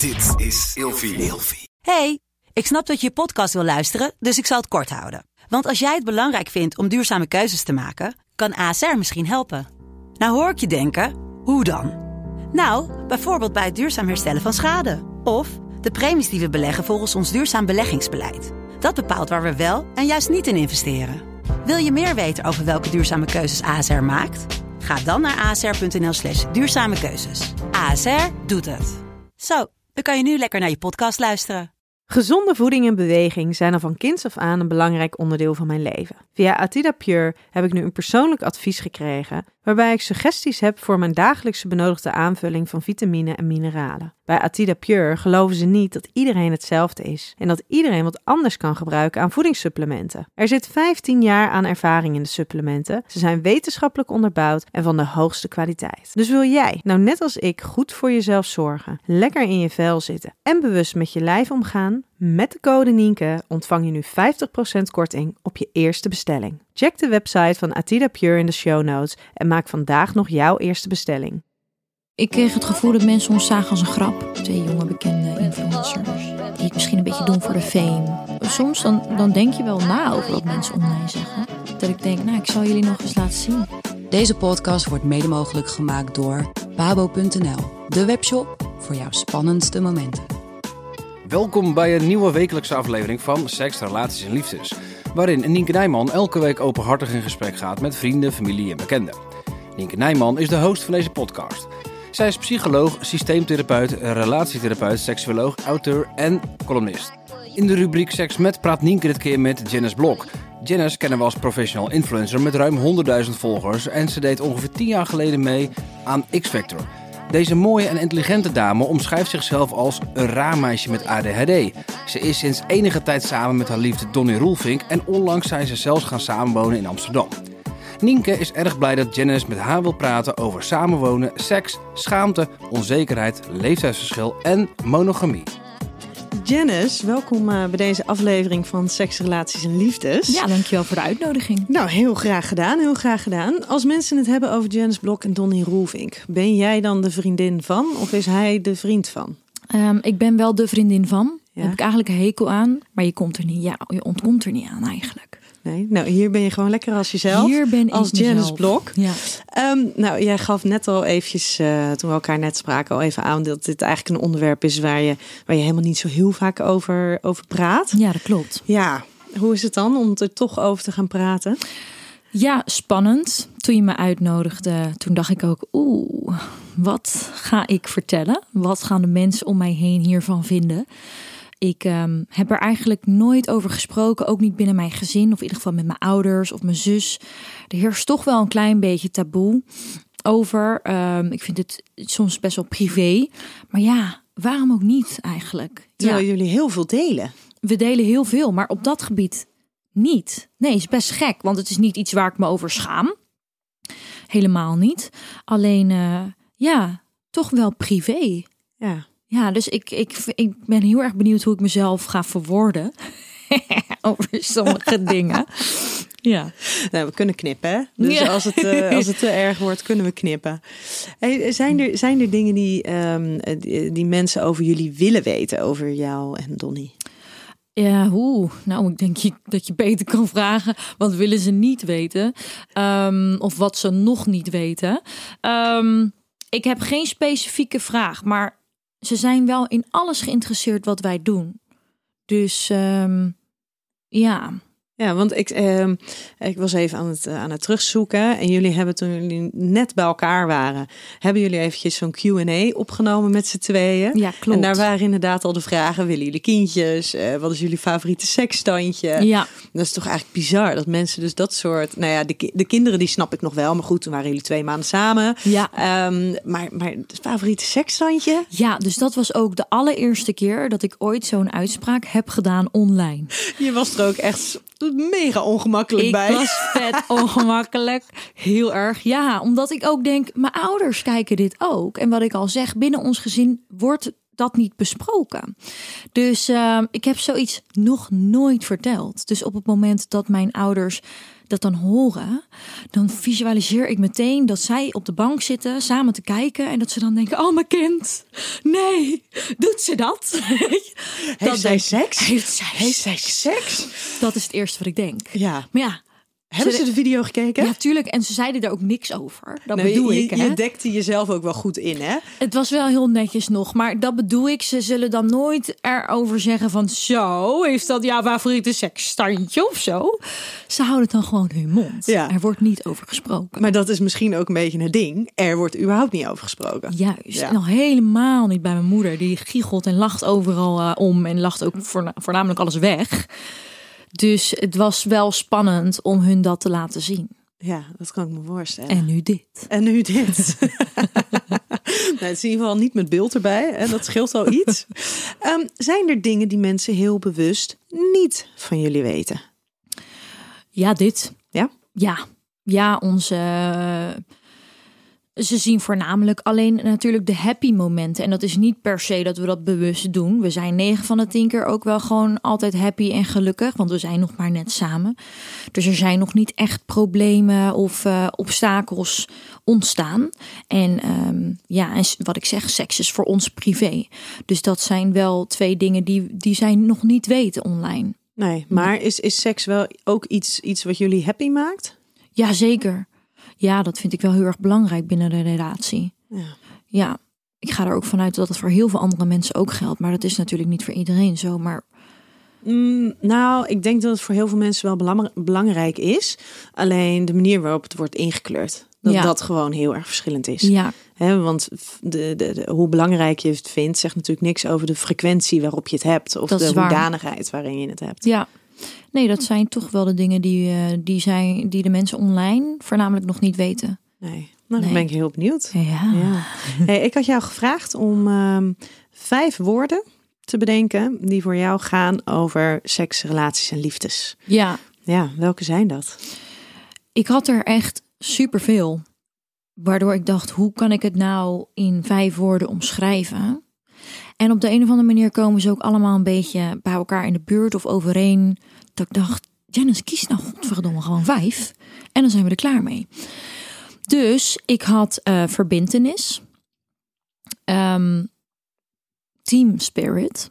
Dit is Ilfie. Hey, ik snap dat je je podcast wil luisteren, dus ik zal het kort houden. Want als jij het belangrijk vindt om duurzame keuzes te maken, kan ASR misschien helpen. Nou hoor ik je denken, hoe dan? Nou, bijvoorbeeld bij het duurzaam herstellen van schade. Of de premies die we beleggen volgens ons duurzaam beleggingsbeleid. Dat bepaalt waar we wel en juist niet in investeren. Wil je meer weten over welke duurzame keuzes ASR maakt? Ga dan naar asr.nl/duurzame keuzes. ASR doet het. Zo, dan kan je nu lekker naar je podcast luisteren. Gezonde voeding en beweging zijn al van kinds af aan een belangrijk onderdeel van mijn leven. Via Atida Pure heb ik nu een persoonlijk advies gekregen, waarbij ik suggesties heb voor mijn dagelijkse benodigde aanvulling van vitamine en mineralen. Bij Atida Pure geloven ze niet dat iedereen hetzelfde is en dat iedereen wat anders kan gebruiken aan voedingssupplementen. Er zit 15 jaar aan ervaring in de supplementen, ze zijn wetenschappelijk onderbouwd en van de hoogste kwaliteit. Dus wil jij, nou net als ik, goed voor jezelf zorgen, lekker in je vel zitten en bewust met je lijf omgaan? Met de code Nienke ontvang je nu 50% korting op je eerste bestelling. Check de website van Atida Pure in de show notes en maak vandaag nog jouw eerste bestelling. Ik kreeg het gevoel dat mensen ons zagen als een grap. 2 jonge bekende influencers die het misschien een beetje doen voor de fame. Soms dan denk je wel na over wat mensen om mij zeggen. Dat ik denk, ik zal jullie nog eens laten zien. Deze podcast wordt mede mogelijk gemaakt door Pabo.nl, de webshop voor jouw spannendste momenten. Welkom bij een nieuwe wekelijkse aflevering van Seks, Relaties en Liefdes, waarin Nienke Nijman elke week openhartig in gesprek gaat met vrienden, familie en bekenden. Nienke Nijman is de host van deze podcast. Zij is psycholoog, systeemtherapeut, relatietherapeut, seksuoloog, auteur en columnist. In de rubriek Seks met praat Nienke dit keer met Janice Blok. Janice kennen we als professional influencer met ruim 100.000 volgers en ze deed ongeveer 10 jaar geleden mee aan X-Factor. Deze mooie en intelligente dame omschrijft zichzelf als een raar meisje met ADHD. Ze is sinds enige tijd samen met haar liefde Donnie Roelvink en onlangs zijn ze zelfs gaan samenwonen in Amsterdam. Nienke is erg blij dat Janice met haar wil praten over samenwonen, seks, schaamte, onzekerheid, leeftijdsverschil en monogamie. Janice, welkom bij deze aflevering van Seks, Relaties en Liefdes. Ja, dankjewel voor de uitnodiging. Nou, heel graag gedaan. Als mensen het hebben over Janice Blok en Donnie Roelvink, ben jij dan de vriendin van of is hij de vriend van? Ik ben wel de vriendin van. Ja? Daar heb ik eigenlijk een hekel aan, maar je ontkomt er niet aan eigenlijk. Nee, nou hier ben je gewoon lekker als jezelf. Hier ben ik als Janice Blok. Ja. Nou, jij gaf net al eventjes, toen we elkaar net spraken, al even aan dat dit eigenlijk een onderwerp is waar je helemaal niet zo heel vaak over praat. Ja, dat klopt. Ja, hoe is het dan om er toch over te gaan praten? Ja, spannend. Toen je me uitnodigde, toen dacht ik ook, wat ga ik vertellen? Wat gaan de mensen om mij heen hiervan vinden? Ik heb er eigenlijk nooit over gesproken, ook niet binnen mijn gezin of in ieder geval met mijn ouders of mijn zus. Er heerst toch wel een klein beetje taboe over. Ik vind het soms best wel privé, maar ja, waarom ook niet eigenlijk? Terwijl jullie heel veel delen. We delen heel veel, maar op dat gebied niet. Nee, is best gek, want het is niet iets waar ik me over schaam. Helemaal niet. Alleen, toch wel privé. Ja. Ja, dus ik ben heel erg benieuwd hoe ik mezelf ga verwoorden over sommige dingen. Ja. Nou, we kunnen knippen, hè? Dus ja. Als het te erg wordt, kunnen we knippen. Hey, zijn er dingen die mensen over jullie willen weten, over jou en Donnie? Ja, nou, ik denk dat je beter kan vragen. Wat willen ze niet weten? Of wat ze nog niet weten? Ik heb geen specifieke vraag, maar ze zijn wel in alles geïnteresseerd wat wij doen. Dus ja. Ja, want ik was even aan het terugzoeken. En jullie hebben toen jullie net bij elkaar waren, hebben jullie eventjes zo'n Q&A opgenomen met z'n tweeën. Ja, klopt. En daar waren inderdaad al de vragen. Willen jullie kindjes? Wat is jullie favoriete seksstandje? Ja. Dat is toch eigenlijk bizar dat mensen dus dat soort... Nou ja, de kinderen die snap ik nog wel. Maar goed, toen waren jullie 2 maanden samen. Ja. Maar het favoriete seksstandje? Ja, dus dat was ook de allereerste keer dat ik ooit zo'n uitspraak heb gedaan online. Je was er ook echt mega ongemakkelijk bij. Ik was vet ongemakkelijk. Heel erg. Ja, omdat ik ook denk, mijn ouders kijken dit ook. En wat ik al zeg, binnen ons gezin wordt dat niet besproken. Dus ik heb zoiets nog nooit verteld. Dus op het moment dat mijn ouders dat dan horen, dan visualiseer ik meteen dat zij op de bank zitten samen te kijken en dat ze dan denken, oh mijn kind, nee, doet ze dat? Heeft zij seks? Heeft zij seks? Dat is het eerste wat ik denk. Ja. Maar ja. Hebben ze de video gekeken? Ja, tuurlijk. En ze zeiden daar ook niks over. Dat nou, bedoel ik. Je dekte jezelf ook wel goed in, hè? Het was wel heel netjes nog. Maar dat bedoel ik. Ze zullen dan nooit erover zeggen van... Zo, is dat jouw favoriete seksstandje of zo? Ze houden dan gewoon hun mond. Ja. Er wordt niet over gesproken. Maar dat is misschien ook een beetje het ding. Er wordt überhaupt niet over gesproken. Juist. Ja. En al helemaal niet bij mijn moeder. Die giechelt en lacht overal om. En lacht ook voornamelijk alles weg. Dus het was wel spannend om hun dat te laten zien. Ja, dat kan ik me voorstellen. En nu dit. Nou, het is in ieder geval niet met beeld erbij. Hè? Dat scheelt al iets. Zijn er dingen die mensen heel bewust niet van jullie weten? Ja, dit. Ja? Ja, ze zien voornamelijk alleen natuurlijk de happy momenten. En dat is niet per se dat we dat bewust doen. We zijn 9 van de 10 keer ook wel gewoon altijd happy en gelukkig. Want we zijn nog maar net samen. Dus er zijn nog niet echt problemen of obstakels ontstaan. En en wat ik zeg, seks is voor ons privé. Dus dat zijn wel 2 dingen die zij nog niet weten online. Nee, maar is seks wel ook iets wat jullie happy maakt? Ja, zeker. Ja, dat vind ik wel heel erg belangrijk binnen de relatie. Ja, ik ga er ook vanuit dat het voor heel veel andere mensen ook geldt. Maar dat is natuurlijk niet voor iedereen zo. Maar... Nou, ik denk dat het voor heel veel mensen wel belangrijk is. Alleen de manier waarop het wordt ingekleurd. Dat gewoon heel erg verschillend is. Ja. Want hoe belangrijk je het vindt, zegt natuurlijk niks over de frequentie waarop je het hebt. Of de hoedanigheid waarin je het hebt. Ja. Nee, dat zijn toch wel de dingen die de mensen online voornamelijk nog niet weten. Nee, dan ben ik heel benieuwd. Ja. Hey, ik had jou gevraagd om 5 woorden te bedenken die voor jou gaan over seks, relaties en liefdes. Ja. Ja, welke zijn dat? Ik had er echt superveel. Waardoor ik dacht, hoe kan ik het nou in 5 woorden omschrijven? En op de een of andere manier komen ze ook allemaal een beetje bij elkaar in de buurt of overeen. Dat ik dacht, Janice, kies nou godverdomme gewoon 5. En dan zijn we er klaar mee. Dus ik had verbintenis. Team spirit.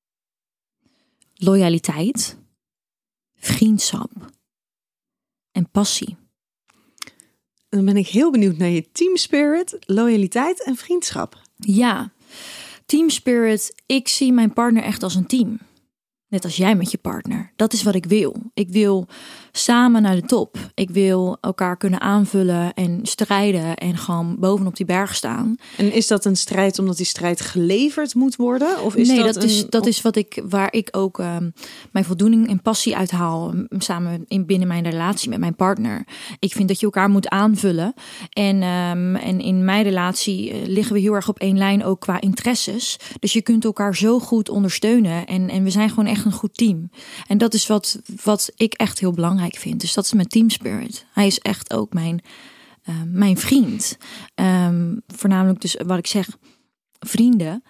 Loyaliteit. Vriendschap. En passie. Dan ben ik heel benieuwd naar je team spirit, loyaliteit en vriendschap. Ja, team spirit. Ik zie mijn partner echt als een team. Net als jij met je partner. Dat is wat ik wil. Ik wil samen naar de top. Ik wil elkaar kunnen aanvullen en strijden en gewoon bovenop die berg staan. En is dat een strijd omdat die strijd geleverd moet worden? Of is dat is waar ik ook mijn voldoening en passie uithaal samen binnen mijn relatie met mijn partner. Ik vind dat je elkaar moet aanvullen. En in mijn relatie liggen we heel erg op één lijn ook qua interesses. Dus je kunt elkaar zo goed ondersteunen. En we zijn gewoon echt een goed team. En dat is wat ik echt heel belangrijk vind. Dus dat is mijn team spirit. Hij is echt ook mijn vriend. Voornamelijk dus wat ik zeg, vrienden.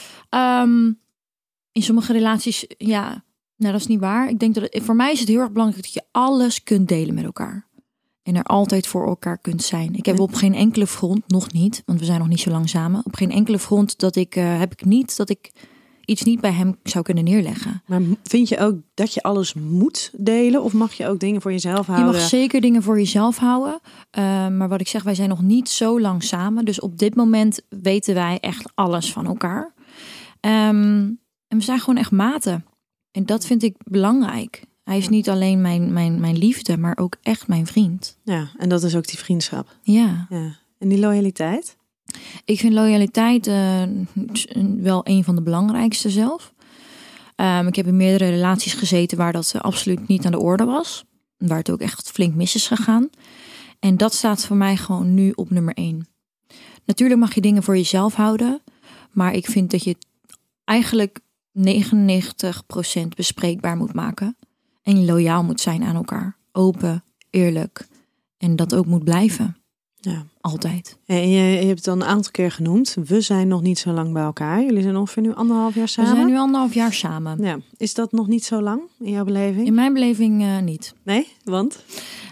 In sommige relaties, dat is niet waar. Ik denk dat voor mij is het heel erg belangrijk dat je alles kunt delen met elkaar. En er altijd voor elkaar kunt zijn. Ik heb op geen enkele front, nog niet, want we zijn nog niet zo lang samen. Op geen enkele front dat ik iets niet bij hem zou kunnen neerleggen. Maar vind je ook dat je alles moet delen? Of mag je ook dingen voor jezelf houden? Je mag zeker dingen voor jezelf houden. Maar wat ik zeg, wij zijn nog niet zo lang samen. Dus op dit moment weten wij echt alles van elkaar. En we zijn gewoon echt maten. En dat vind ik belangrijk. Hij is niet alleen mijn liefde, maar ook echt mijn vriend. Ja, en dat is ook die vriendschap. Ja. En die loyaliteit? Ik vind loyaliteit wel een van de belangrijkste zelf. Ik heb in meerdere relaties gezeten waar dat absoluut niet aan de orde was. Waar het ook echt flink mis is gegaan. En dat staat voor mij gewoon nu op nummer 1. Natuurlijk mag je dingen voor jezelf houden. Maar ik vind dat je eigenlijk 99% bespreekbaar moet maken. En loyaal moet zijn aan elkaar. Open, eerlijk. En dat ook moet blijven. Ja. Altijd. En je hebt het al een aantal keer genoemd. We zijn nog niet zo lang bij elkaar. Jullie zijn ongeveer nu 1,5 jaar samen. We zijn nu 1,5 jaar samen. Ja. Is dat nog niet zo lang in jouw beleving? In mijn beleving niet. Nee, want?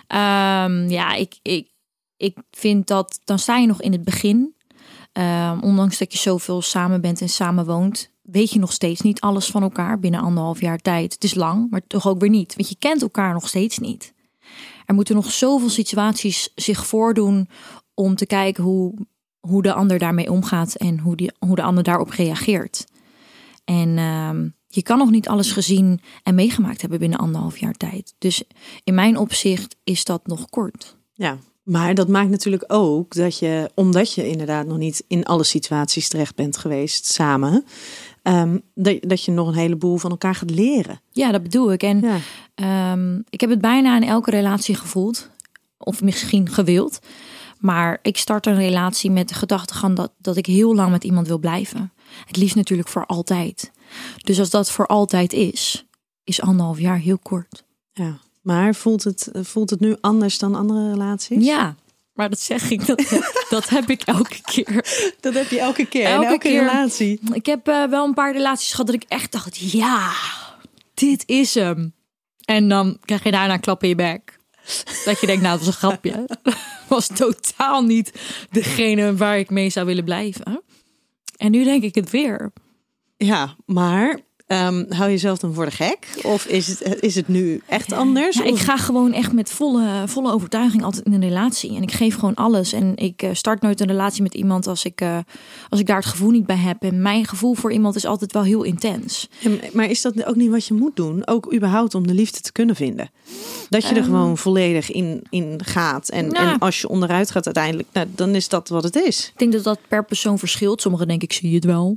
Ik vind dat, dan sta je nog in het begin. Ondanks dat je zoveel samen bent en samen woont, weet je nog steeds niet alles van elkaar binnen 1,5 jaar tijd. Het is lang, maar toch ook weer niet. Want je kent elkaar nog steeds niet. Er moeten nog zoveel situaties zich voordoen om te kijken hoe de ander daarmee omgaat en hoe de ander daarop reageert. En je kan nog niet alles gezien en meegemaakt hebben binnen 1,5 jaar tijd. Dus in mijn opzicht is dat nog kort. Ja, maar dat maakt natuurlijk ook dat je, omdat je inderdaad nog niet in alle situaties terecht bent geweest samen, dat je nog een heleboel van elkaar gaat leren. Ja, dat bedoel ik. En ik heb het bijna in elke relatie gevoeld. Of misschien gewild. Maar ik start een relatie met de gedachtegang dat ik heel lang met iemand wil blijven. Het liefst natuurlijk voor altijd. Dus als dat voor altijd is 1,5 jaar heel kort. Ja, maar voelt het nu anders dan andere relaties? Ja, maar dat zeg ik. Dat heb ik elke keer. Dat heb je elke keer, in elke relatie. Ik heb wel een paar relaties gehad dat ik echt dacht, ja, dit is hem. En dan krijg je daarna een klap in je bek. Dat je denkt, nou, dat was een grapje. Was totaal niet degene waar ik mee zou willen blijven. En nu denk ik het weer. Ja, maar hou je jezelf dan voor de gek? Of is het nu echt anders? Ja, ik ga gewoon echt met volle overtuiging altijd in een relatie. En ik geef gewoon alles. En ik start nooit een relatie met iemand als ik daar het gevoel niet bij heb. En mijn gevoel voor iemand is altijd wel heel intens. Maar is dat ook niet wat je moet doen? Ook überhaupt om de liefde te kunnen vinden? Dat je er gewoon volledig in gaat. En als je onderuit gaat uiteindelijk, dan is dat wat het is. Ik denk dat dat per persoon verschilt. Sommigen denken, ik zie het wel.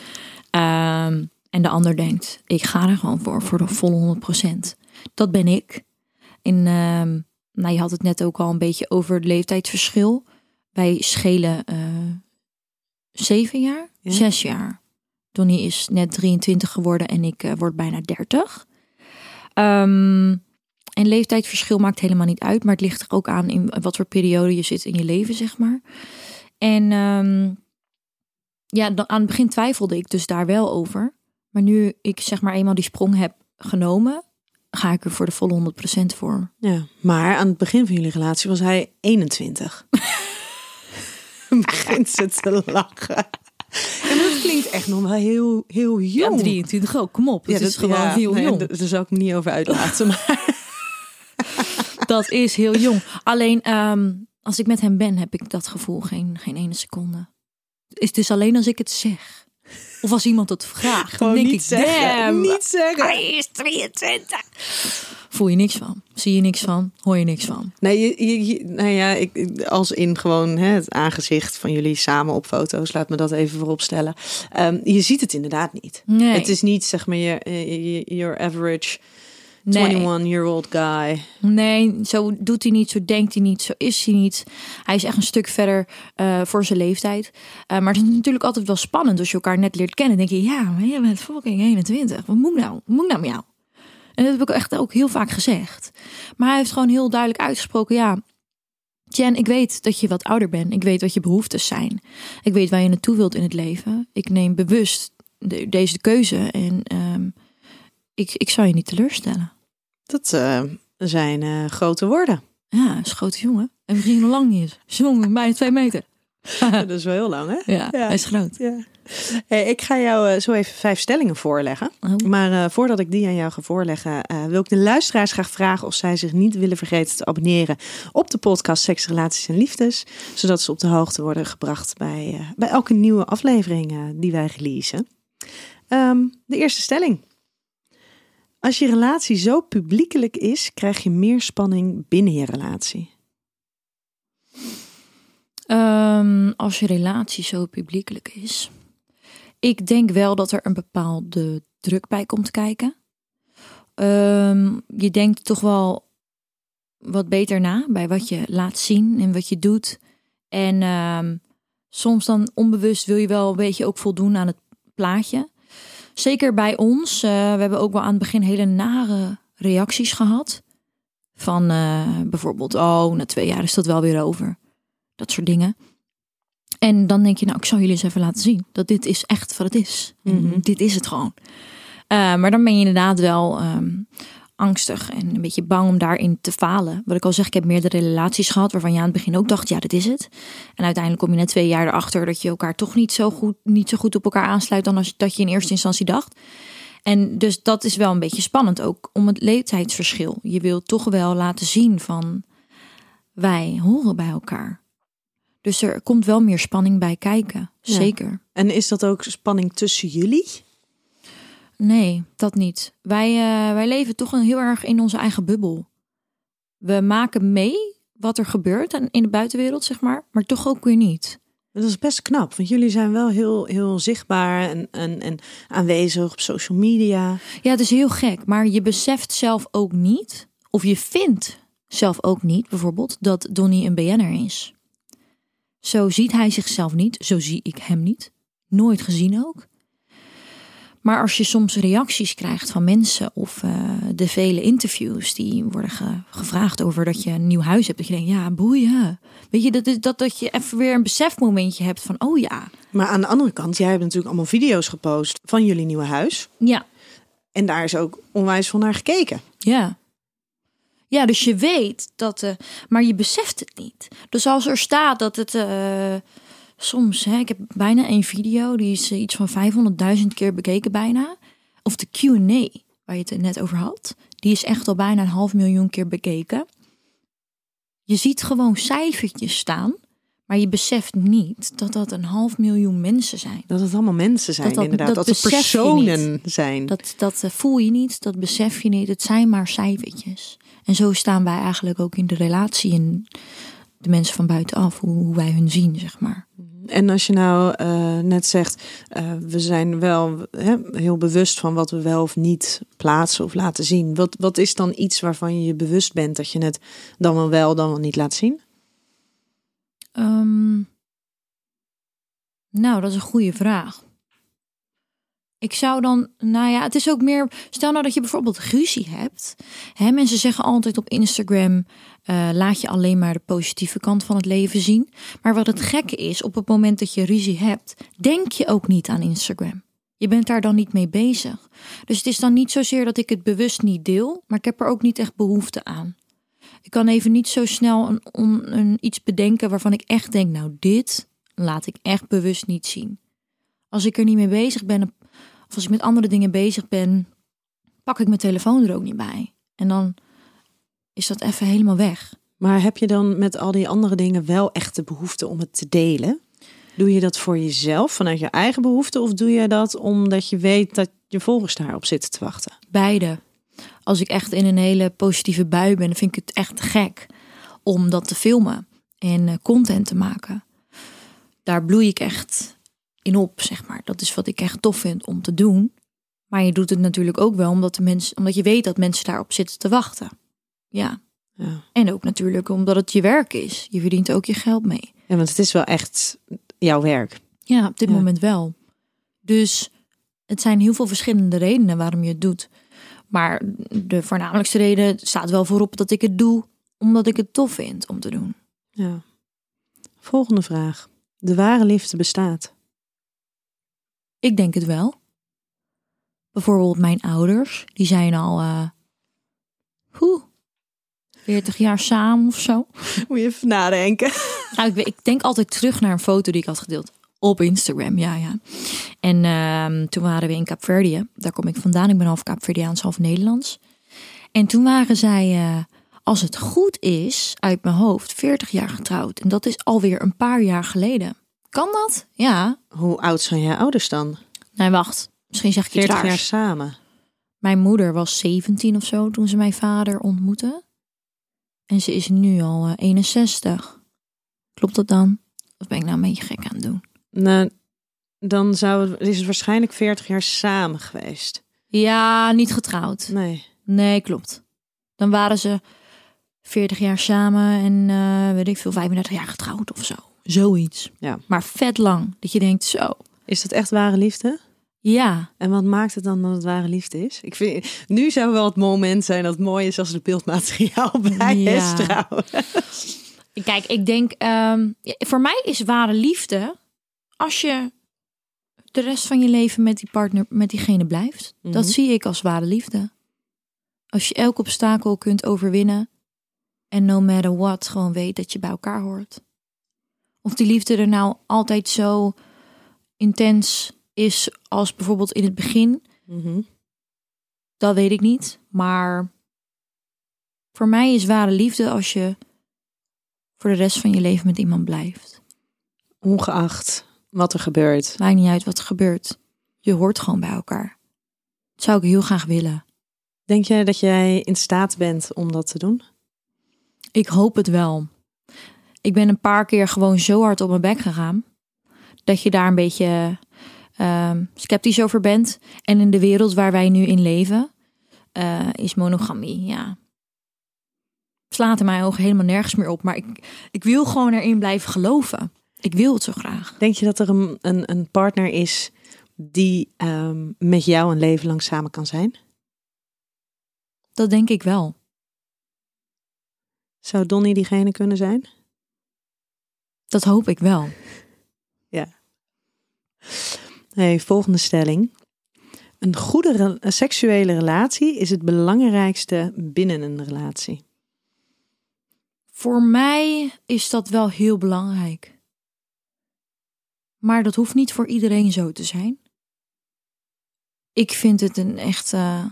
En de ander denkt, ik ga er gewoon voor de volle 100%. Dat ben ik. En je had het net ook al een beetje over het leeftijdsverschil. Wij schelen 7 jaar, 6 jaar. Donnie is net 23 geworden en ik word bijna 30. En leeftijdsverschil maakt helemaal niet uit. Maar het ligt er ook aan in wat voor periode je zit in je leven, zeg maar. En aan het begin twijfelde ik dus daar wel over. Maar nu ik zeg maar eenmaal die sprong heb genomen, ga ik er voor de volle 100% voor. Ja, maar aan het begin van jullie relatie was hij 21. Begint ze te lachen. En dat klinkt echt nog wel heel, heel jong. Ja, 23 ook, kom op. Dat is gewoon heel jong. Daar zou ik me niet over uitlaten. Maar dat is heel jong. Alleen als ik met hem ben, heb ik dat gevoel geen ene seconde. Het is dus alleen als ik het zeg. Of als iemand het vraagt, dan denk ik, damn, niet zeggen. Hij is 23. Voel je niks van, zie je niks van, hoor je niks van. Nee, als in gewoon het aangezicht van jullie samen op foto's, laat me dat even voorop stellen. Je ziet het inderdaad niet. Nee. Het is niet, zeg maar, your average 21-year-old guy. Nee, zo doet hij niet, zo denkt hij niet, zo is hij niet. Hij is echt een stuk verder voor zijn leeftijd. Maar het is natuurlijk altijd wel spannend als je elkaar net leert kennen. Dan denk je, ja, maar je bent fucking 21. Wat moet ik nou? Wat moet ik nou met jou? En dat heb ik echt ook heel vaak gezegd. Maar hij heeft gewoon heel duidelijk uitgesproken, ja, Jen, ik weet dat je wat ouder bent. Ik weet wat je behoeftes zijn. Ik weet waar je naartoe wilt in het leven. Ik neem bewust deze keuze en ik zou je niet teleurstellen. Dat zijn grote woorden. Ja, is een grote jongen. En misschien nog lang niet is. Jongen, bijna 2 meter. Dat is wel heel lang, hè? Ja, hij is groot. Ja. Hey, ik ga jou zo even 5 stellingen voorleggen. Oh. Maar voordat ik die aan jou ga voorleggen, wil ik de luisteraars graag vragen of zij zich niet willen vergeten te abonneren op de podcast Seks, Relaties en Liefdes. Zodat ze op de hoogte worden gebracht bij elke nieuwe aflevering die wij releasen. De eerste stelling. Als je relatie zo publiekelijk is, krijg je meer spanning binnen je relatie. Als je relatie zo publiekelijk is. Ik denk wel dat er een bepaalde druk bij komt kijken. Je denkt toch wel wat beter na bij wat je laat zien en wat je doet. En soms dan onbewust wil je wel een beetje ook voldoen aan het plaatje. Zeker bij ons. We hebben ook wel aan het begin hele nare reacties gehad. Van bijvoorbeeld, na 2 jaar is dat wel weer over. Dat soort dingen. En dan denk je, nou, ik zal jullie eens even laten zien. Dat dit is echt wat het is. En dit is het gewoon. Maar dan ben je inderdaad wel angstig en een beetje bang om daarin te falen. Wat ik al zeg, ik heb meerdere relaties gehad waarvan je aan het begin ook dacht, ja, dit is het. En uiteindelijk kom je na 2 jaar erachter dat je elkaar toch niet zo goed op elkaar aansluit dan als dat je in eerste instantie dacht. En dus dat is wel een beetje spannend ook om het leeftijdsverschil. Je wilt toch wel laten zien van wij horen bij elkaar. Dus er komt wel meer spanning bij kijken. Ja. Zeker. En is dat ook spanning tussen jullie? Nee, dat niet. Wij leven toch heel erg in onze eigen bubbel. We maken mee wat er gebeurt in de buitenwereld, zeg maar toch ook weer niet. Dat is best knap, want jullie zijn wel heel zichtbaar en aanwezig op social media. Ja, het is heel gek, maar je beseft zelf ook niet, of je vindt zelf ook niet, bijvoorbeeld, dat Donnie een BN'er is. Zo ziet hij zichzelf niet, zo zie ik hem niet. Nooit gezien ook. Maar als je soms reacties krijgt van mensen of de vele interviews die worden gevraagd over dat je een nieuw huis hebt, dat je denkt, ja, boeien. Weet je, dat je even weer een besefmomentje hebt van, oh ja. Maar aan de andere kant, jij hebt natuurlijk allemaal video's gepost van jullie nieuwe huis. Ja. En daar is ook onwijs veel naar gekeken. Ja. Ja, dus je weet dat, maar je beseft het niet. Dus als er staat dat het soms, ik heb bijna 1 video, die is iets van 500.000 keer bekeken bijna. Of de Q&A, waar je het net over had, die is echt al bijna 500.000 keer bekeken. Je ziet gewoon cijfertjes staan, maar je beseft niet dat dat 500.000 mensen zijn. Dat het allemaal mensen zijn, inderdaad. Dat het personen zijn. Dat voel je niet, dat besef je niet. Het zijn maar cijfertjes. En zo staan wij eigenlijk ook in de relatie en de mensen van buitenaf, hoe wij hun zien, zeg maar. En als je nou net zegt, we zijn wel heel bewust van wat we wel of niet plaatsen of laten zien. Wat is dan iets waarvan je je bewust bent dat je het dan wel niet laat zien? Nou, dat is een goede vraag. Ik zou dan, het is ook meer, stel nou dat je bijvoorbeeld ruzie hebt. Mensen zeggen altijd op Instagram, laat je alleen maar de positieve kant van het leven zien. Maar wat het gekke is, op het moment dat je ruzie hebt, denk je ook niet aan Instagram. Je bent daar dan niet mee bezig. Dus het is dan niet zozeer dat ik het bewust niet deel, maar ik heb er ook niet echt behoefte aan. Ik kan even niet zo snel iets bedenken waarvan ik echt denk, nou, dit laat ik echt bewust niet zien. Als ik er niet mee bezig ben, of als ik met andere dingen bezig ben, pak ik mijn telefoon er ook niet bij. En dan is dat even helemaal weg. Maar heb je dan met al die andere dingen wel echt de behoefte om het te delen? Doe je dat voor jezelf, vanuit je eigen behoefte? Of doe je dat omdat je weet dat je volgers daarop zitten te wachten? Beide. Als ik echt in een hele positieve bui ben, dan vind ik het echt gek om dat te filmen en content te maken. Daar bloei ik echt in op, zeg maar. Dat is wat ik echt tof vind om te doen. Maar je doet het natuurlijk ook wel omdat je weet dat mensen daarop zitten te wachten. Ja. En ook natuurlijk omdat het je werk is. Je verdient ook je geld mee. Ja, want het is wel echt jouw werk. Ja, op dit moment wel. Dus het zijn heel veel verschillende redenen waarom je het doet. Maar de voornamelijkste reden staat wel voorop dat ik het doe omdat ik het tof vind om te doen. Ja. Volgende vraag. De ware liefde bestaat? Ik denk het wel. Bijvoorbeeld mijn ouders, die zijn al 40 jaar samen of zo. Moet je even nadenken. Nou, ik denk altijd terug naar een foto die ik had gedeeld op Instagram. Ja. En toen waren we in Kaapverdië. Daar kom ik vandaan. Ik ben half Kaapverdiaans, half Nederlands. En toen waren zij, als het goed is, uit mijn hoofd 40 jaar getrouwd. En dat is alweer een paar jaar geleden. Kan dat? Ja. Hoe oud zijn jouw ouders dan? Nee, wacht. Misschien zeg ik iets 40 raars. jaar samen. Mijn moeder was 17 of zo toen ze mijn vader ontmoette. En ze is nu al 61. Klopt dat dan? Of ben ik nou een beetje gek aan het doen? Nou, dan is het waarschijnlijk 40 jaar samen geweest. Ja, niet getrouwd. Nee, klopt. Dan waren ze 40 jaar samen en weet ik veel, 35 jaar getrouwd of zo. Zoiets. Ja. Maar vet lang. Dat je denkt, zo. Is dat echt ware liefde? Ja. En wat maakt het dan dat het ware liefde is? Ik vind, nu zou wel het moment zijn dat het mooi is als er beeldmateriaal bij is trouwens. Kijk, ik denk, voor mij is ware liefde als je de rest van je leven met die partner, met diegene blijft. Mhm. Dat zie ik als ware liefde. Als je elk obstakel kunt overwinnen en no matter what gewoon weet dat je bij elkaar hoort. Of die liefde er nou altijd zo intens is als bijvoorbeeld in het begin, dat weet ik niet. Maar voor mij is ware liefde als je voor de rest van je leven met iemand blijft. Ongeacht wat er gebeurt. Maakt niet uit wat er gebeurt. Je hoort gewoon bij elkaar. Dat zou ik heel graag willen. Denk jij dat jij in staat bent om dat te doen? Ik hoop het wel. Ik ben een paar keer gewoon zo hard op mijn bek gegaan, dat je daar een beetje sceptisch over bent. En in de wereld waar wij nu in leven, is monogamie, ja, slaat in mijn ogen helemaal nergens meer op. Maar ik wil gewoon erin blijven geloven. Ik wil het zo graag. Denk je dat er een partner is die met jou een leven lang samen kan zijn? Dat denk ik wel. Zou Donnie diegene kunnen zijn? Dat hoop ik wel. Ja. Hey, volgende stelling. Een goede seksuele relatie is het belangrijkste binnen een relatie. Voor mij is dat wel heel belangrijk. Maar dat hoeft niet voor iedereen zo te zijn. Ik vind het een echt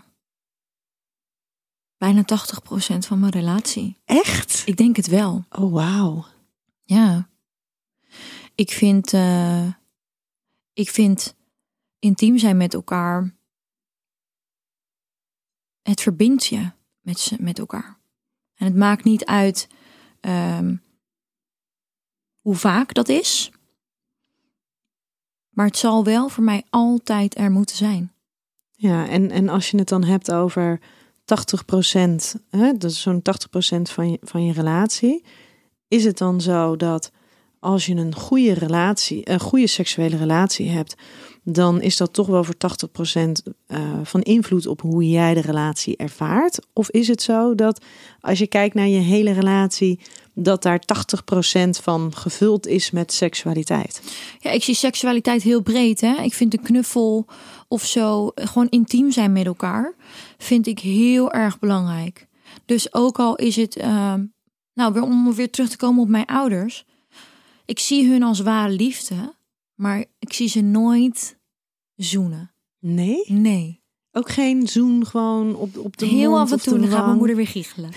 bijna 80% van mijn relatie. Echt? Ik denk het wel. Oh, wauw. Ja. Ik vind intiem zijn met elkaar, het verbindt je met elkaar. En het maakt niet uit hoe vaak dat is. Maar het zal wel voor mij altijd er moeten zijn. Ja, en als je het dan hebt over 80%, dat is zo'n 80% van je relatie. Is het dan zo dat als je een goede seksuele relatie hebt, dan is dat toch wel voor 80% van invloed op hoe jij de relatie ervaart? Of is het zo dat als je kijkt naar je hele relatie, dat daar 80% van gevuld is met seksualiteit? Ja, ik zie seksualiteit heel breed. Hè? Ik vind een knuffel of zo, gewoon intiem zijn met elkaar, vind ik heel erg belangrijk. Dus ook al is het, om weer terug te komen op mijn ouders. Ik zie hun als ware liefde, maar ik zie ze nooit zoenen. Nee? Nee. Ook geen zoen gewoon op de heel mond af en of toe, de dan gaat mijn wang? moeder weer giechelen.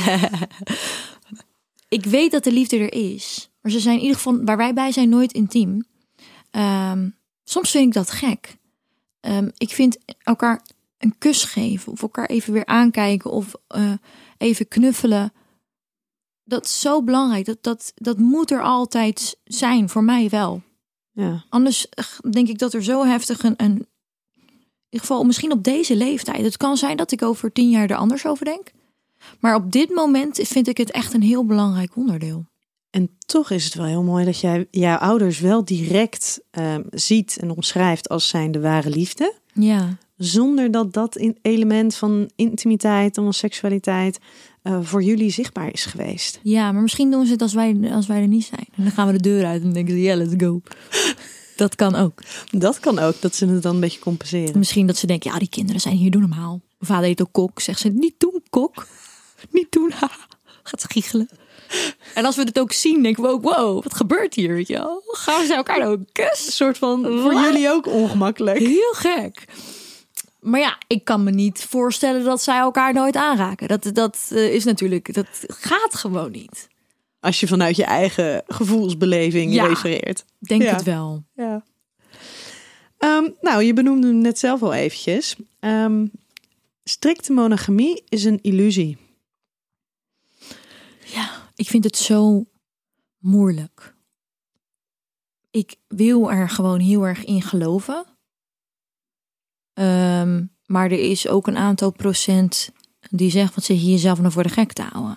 Ik weet dat de liefde er is, maar ze zijn in ieder geval, waar wij bij zijn, nooit intiem. Soms vind ik dat gek. Ik vind elkaar een kus geven of elkaar even weer aankijken of even knuffelen. Dat is zo belangrijk. Dat moet er altijd zijn, voor mij wel. Ja. Anders denk ik dat er zo heftig in ieder geval misschien op deze leeftijd. Het kan zijn dat ik over 10 jaar er anders over denk. Maar op dit moment vind ik het echt een heel belangrijk onderdeel. En toch is het wel heel mooi dat jij jouw ouders wel direct ziet en omschrijft als zijn de ware liefde. Ja. Zonder dat element van intimiteit en seksualiteit voor jullie zichtbaar is geweest. Ja, maar misschien doen ze het als wij er niet zijn. En dan gaan we de deur uit en denken ze, ja, let's go. Dat kan ook. Dat kan ook, dat ze het dan een beetje compenseren. Misschien dat ze denken, ja, die kinderen zijn hier, doen normaal. Mijn vader heet ook Kok. Zegt ze, niet doen, Kok. Niet doen, gaat ze giechelen. En als we het ook zien, denken we ook, wow, wat gebeurt hier, weet je wel? Gaan ze elkaar ook kussen? Een soort van, voor jullie ook ongemakkelijk. Heel gek. Maar ja, ik kan me niet voorstellen dat zij elkaar nooit aanraken. Dat is natuurlijk, dat gaat gewoon niet. Als je vanuit je eigen gevoelsbeleving refereert. Denk het wel. Ja. Nou, je benoemde hem net zelf al eventjes. Strikte monogamie is een illusie. Ja, ik vind het zo moeilijk. Ik wil er gewoon heel erg in geloven. Maar er is ook een aantal procent die zegt, wat zit je jezelf nou voor de gek te houden?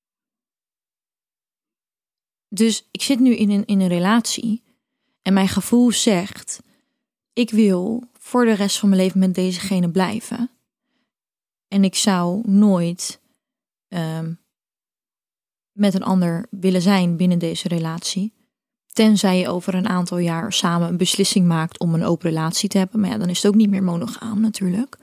Dus ik zit nu in een relatie en mijn gevoel zegt, ik wil voor de rest van mijn leven met dezegene blijven. En ik zou nooit met een ander willen zijn binnen deze relatie. Tenzij je over een aantal jaar samen een beslissing maakt om een open relatie te hebben. Maar ja, dan is het ook niet meer monogaam natuurlijk.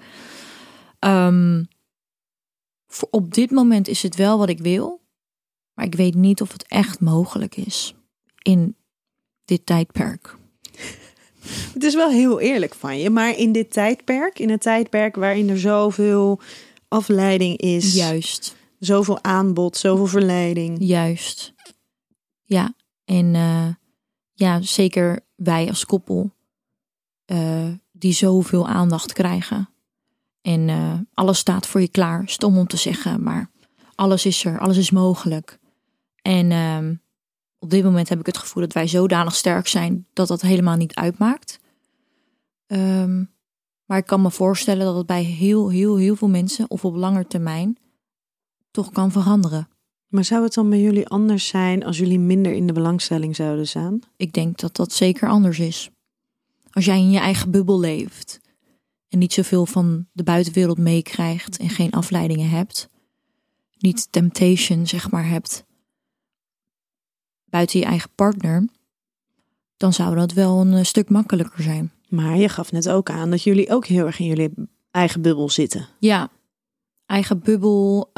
Op dit moment is het wel wat ik wil. Maar ik weet niet of het echt mogelijk is in dit tijdperk. Het is wel heel eerlijk van je. Maar in dit tijdperk, in een tijdperk waarin er zoveel afleiding is. Juist. Zoveel aanbod, zoveel verleiding. Juist. Ja, en zeker wij als koppel die zoveel aandacht krijgen. En alles staat voor je klaar. Stom om te zeggen, maar alles is er. Alles is mogelijk. En op dit moment heb ik het gevoel dat wij zodanig sterk zijn dat dat helemaal niet uitmaakt. Maar ik kan me voorstellen dat het bij heel veel mensen of op lange termijn toch kan veranderen. Maar zou het dan bij jullie anders zijn als jullie minder in de belangstelling zouden staan? Ik denk dat dat zeker anders is. Als jij in je eigen bubbel leeft en niet zoveel van de buitenwereld meekrijgt en geen afleidingen hebt, niet temptation zeg maar hebt buiten je eigen partner, dan zou dat wel een stuk makkelijker zijn. Maar je gaf net ook aan dat jullie ook heel erg in jullie eigen bubbel zitten. Ja, eigen bubbel.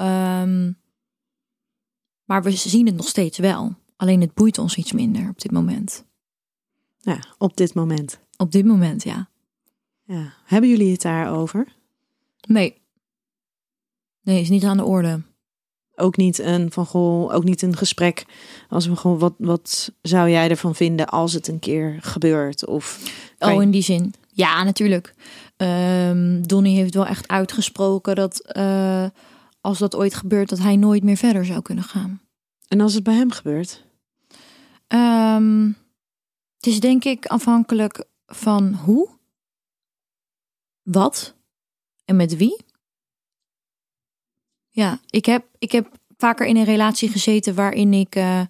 Maar we zien het nog steeds wel. Alleen het boeit ons iets minder op dit moment. Ja, op dit moment. Op dit moment, ja. Ja. Hebben jullie het daarover? Nee, is niet aan de orde. Ook niet ook niet een gesprek als we gewoon wat zou jij ervan vinden als het een keer gebeurt? Of in die zin. Ja, natuurlijk. Donnie heeft wel echt uitgesproken dat als dat ooit gebeurt, dat hij nooit meer verder zou kunnen gaan. En als het bij hem gebeurt? Het is denk ik afhankelijk van hoe, wat en met wie. Ja, ik heb vaker in een relatie gezeten waarin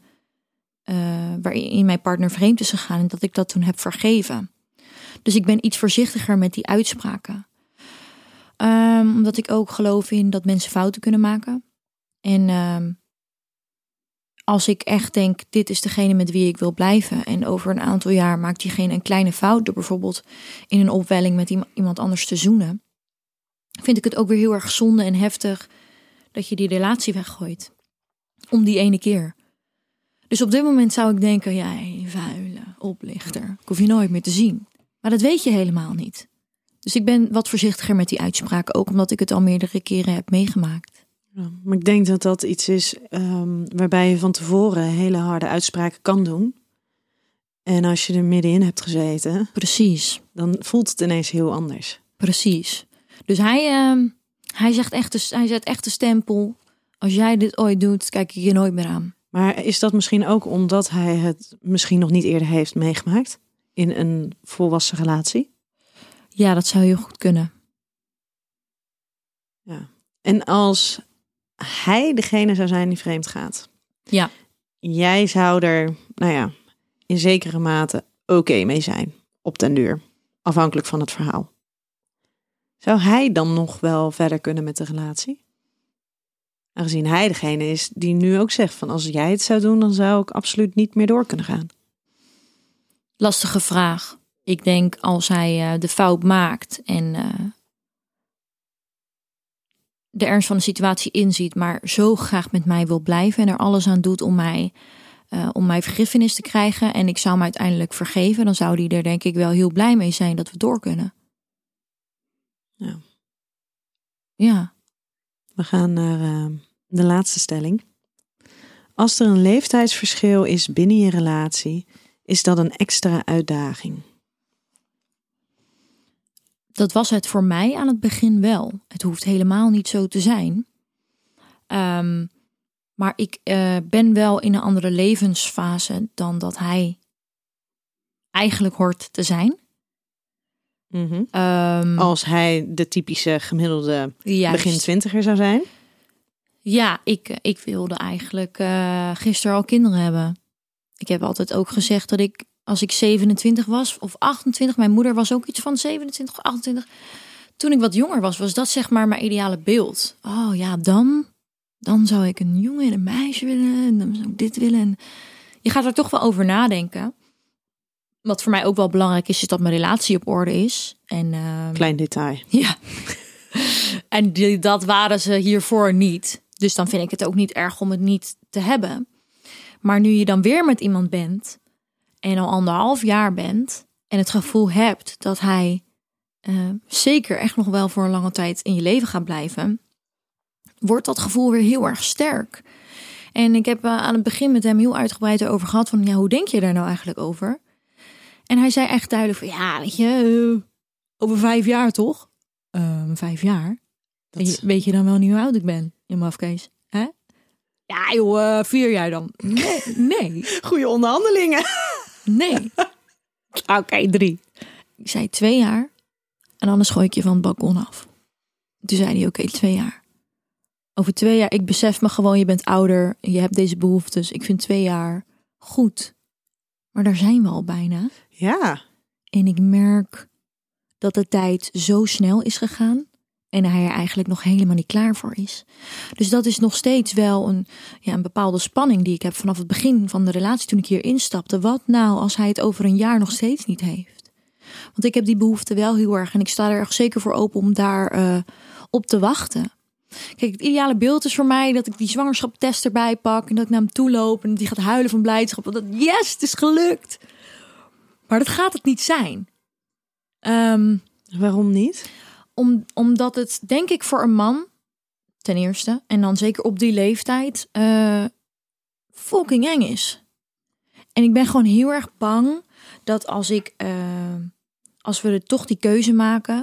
waarin mijn partner vreemd is gegaan en dat ik dat toen heb vergeven. Dus ik ben iets voorzichtiger met die uitspraken. Omdat ik ook geloof in dat mensen fouten kunnen maken. En als ik echt denk, dit is degene met wie ik wil blijven, en over een aantal jaar maakt diegene een kleine fout door bijvoorbeeld in een opwelling met iemand anders te zoenen, vind ik het ook weer heel erg zonde en heftig dat je die relatie weggooit. Om die ene keer. Dus op dit moment zou ik denken, jij vuile oplichter, ik hoef je nooit meer te zien. Maar dat weet je helemaal niet. Dus ik ben wat voorzichtiger met die uitspraken, ook omdat ik het al meerdere keren heb meegemaakt. Ja, maar ik denk dat dat iets is waarbij je van tevoren hele harde uitspraken kan doen. En als je er middenin hebt gezeten, precies, dan voelt het ineens heel anders. Precies. Dus hij zet echt de stempel, als jij dit ooit doet, kijk ik je nooit meer aan. Maar is dat misschien ook omdat hij het misschien nog niet eerder heeft meegemaakt in een volwassen relatie? Ja, dat zou heel goed kunnen. Ja. En als hij degene zou zijn die vreemd gaat. Ja. Jij zou er, in zekere mate oké mee zijn. Op den duur. Afhankelijk van het verhaal. Zou hij dan nog wel verder kunnen met de relatie? Aangezien hij degene is die nu ook zegt van als jij het zou doen, dan zou ik absoluut niet meer door kunnen gaan. Lastige vraag. Ik denk als hij de fout maakt en de ernst van de situatie inziet, maar zo graag met mij wil blijven en er alles aan doet om mij vergiffenis te krijgen en ik zou hem uiteindelijk vergeven, dan zou hij er denk ik wel heel blij mee zijn dat we door kunnen. Ja. We gaan naar de laatste stelling. Als er een leeftijdsverschil is binnen je relatie, is dat een extra uitdaging? Dat was het voor mij aan het begin wel. Het hoeft helemaal niet zo te zijn. Maar ik ben wel in een andere levensfase dan dat hij eigenlijk hoort te zijn. Mm-hmm. Als hij de typische gemiddelde begin 20er zou zijn? Ja, ik wilde eigenlijk gisteren al kinderen hebben. Ik heb altijd ook gezegd dat ik, als ik 27 was of 28, mijn moeder was ook iets van 27 of 28. Toen ik wat jonger was dat zeg maar mijn ideale beeld. Oh ja, dan dan zou ik een jongen en een meisje willen. En dan zou ik dit willen. En je gaat er toch wel over nadenken. Wat voor mij ook wel belangrijk is dat mijn relatie op orde is. En, Klein detail. Ja. En dat waren ze hiervoor niet. Dus dan vind ik het ook niet erg om het niet te hebben. Maar nu je dan weer met iemand bent en al 1,5 jaar bent en het gevoel hebt dat hij zeker echt nog wel voor een lange tijd in je leven gaat blijven, wordt dat gevoel weer heel erg sterk. En ik heb aan het begin met hem heel uitgebreid erover gehad van, ja, hoe denk je daar nou eigenlijk over? En hij zei echt duidelijk van, ja, weet je, over 5 jaar toch? 5 jaar? Weet je dan wel niet hoe oud ik ben, je mafkees? Hè? Ja joh, 4 jaar dan. Nee. Goeie onderhandelingen. Nee. Oké, 3. Ik zei 2 jaar. En anders gooi ik je van het balkon af. Toen zei hij, oké, 2 jaar. Over 2 jaar, ik besef me gewoon, je bent ouder. Je hebt deze behoeftes. Ik vind 2 jaar goed. Maar daar zijn we al bijna. Ja. En ik merk dat de tijd zo snel is gegaan. En hij er eigenlijk nog helemaal niet klaar voor is. Dus dat is nog steeds wel een bepaalde spanning die ik heb vanaf het begin van de relatie toen ik hier instapte. Wat nou als hij het over een jaar nog steeds niet heeft? Want ik heb die behoefte wel heel erg. En ik sta er echt zeker voor open om daar op te wachten. Kijk, het ideale beeld is voor mij dat ik die zwangerschapstest erbij pak. En dat ik naar hem toe loop en die gaat huilen van blijdschap. Dat yes, het is gelukt. Maar dat gaat het niet zijn. Waarom niet? Omdat het, denk ik, voor een man, ten eerste, en dan zeker op die leeftijd, fucking eng is. En ik ben gewoon heel erg bang dat als we toch die keuze maken,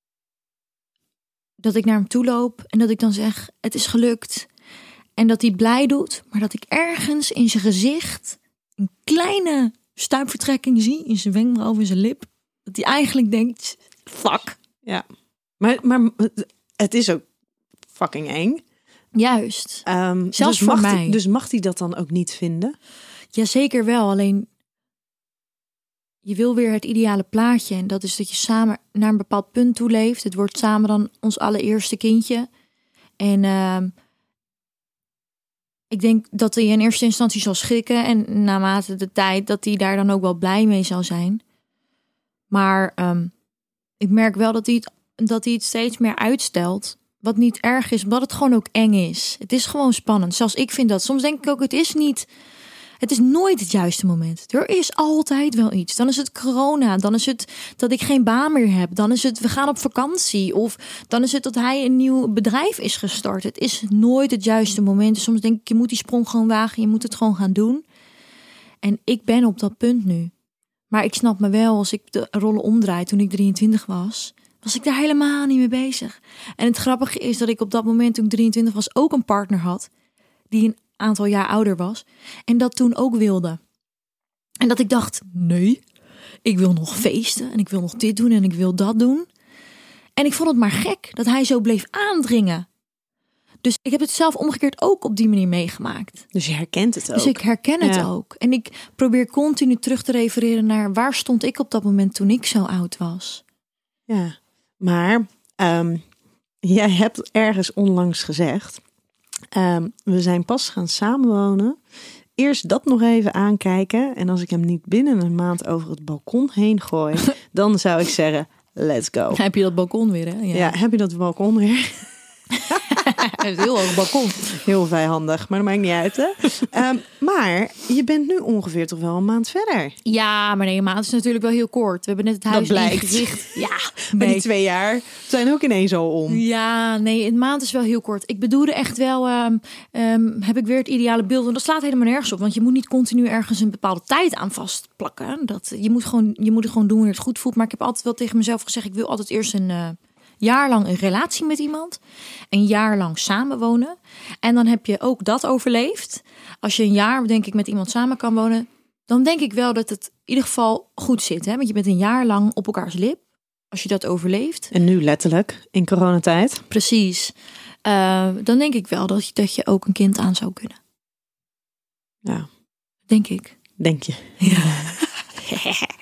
dat ik naar hem toe loop en dat ik dan zeg, het is gelukt. En dat hij blij doet, maar dat ik ergens in zijn gezicht een kleine stuipvertrekking zie, in zijn wenkbrauw, in zijn lip. Dat hij eigenlijk denkt, fuck. Ja. Maar het is ook fucking eng. Juist. Zelfs dus voor mij. Dus mag hij dat dan ook niet vinden? Ja, zeker wel. Alleen je wil weer het ideale plaatje. En dat is dat je samen naar een bepaald punt toe leeft. Het wordt samen dan ons allereerste kindje. En ik denk dat hij in eerste instantie zal schrikken. En naarmate de tijd dat hij daar dan ook wel blij mee zal zijn. Maar ik merk wel dat hij het steeds meer uitstelt. Wat niet erg is, omdat het gewoon ook eng is. Het is gewoon spannend. Zelfs ik vind dat. Soms denk ik ook, het is nooit het juiste moment. Er is altijd wel iets. Dan is het corona. Dan is het dat ik geen baan meer heb. Dan is het, we gaan op vakantie. Of dan is het dat hij een nieuw bedrijf is gestart. Het is nooit het juiste moment. Soms denk ik, je moet die sprong gewoon wagen. Je moet het gewoon gaan doen. En ik ben op dat punt nu. Maar ik snap me wel, als ik de rollen omdraai toen ik 23 was ik daar helemaal niet mee bezig. En het grappige is dat ik op dat moment toen ik 23 was ook een partner had die een aantal jaar ouder was en dat toen ook wilde. En dat ik dacht, nee, ik wil nog feesten en ik wil nog dit doen en ik wil dat doen. En ik vond het maar gek dat hij zo bleef aandringen. Dus ik heb het zelf omgekeerd ook op die manier meegemaakt. Dus je herkent het ook. Dus ik herken het ook. En ik probeer continu terug te refereren naar waar stond ik op dat moment toen ik zo oud was. Ja, maar jij hebt ergens onlangs gezegd, we zijn pas gaan samenwonen. Eerst dat nog even aankijken. En als ik hem niet binnen een maand over het balkon heen gooi, dan zou ik zeggen, let's go. Heb je dat balkon weer, hè? Ja, heb je dat balkon weer? Een heel hoog balkon. Heel vijandig, maar dat maakt niet uit, hè? Maar je bent nu ongeveer toch wel een maand verder. Ja, maar nee, een maand is natuurlijk wel heel kort. We hebben net het huis ingericht. Ja, maar die 2 jaar zijn ook ineens al om. Ja, nee, een maand is wel heel kort. Ik bedoelde echt wel, heb ik weer het ideale beeld. En dat slaat helemaal nergens op. Want je moet niet continu ergens een bepaalde tijd aan vastplakken. Je moet het gewoon doen wanneer het goed voelt. Maar ik heb altijd wel tegen mezelf gezegd, ik wil altijd eerst een jaar lang een relatie met iemand. Een jaar lang samenwonen. En dan heb je ook dat overleefd. Als je een jaar, denk ik, met iemand samen kan wonen, dan denk ik wel dat het in ieder geval goed zit. Hè? Want je bent een jaar lang op elkaars lip. Als je dat overleeft. En nu letterlijk, in coronatijd. Precies. Dan denk ik wel dat je ook een kind aan zou kunnen. Ja. Denk ik. Denk je. Ja.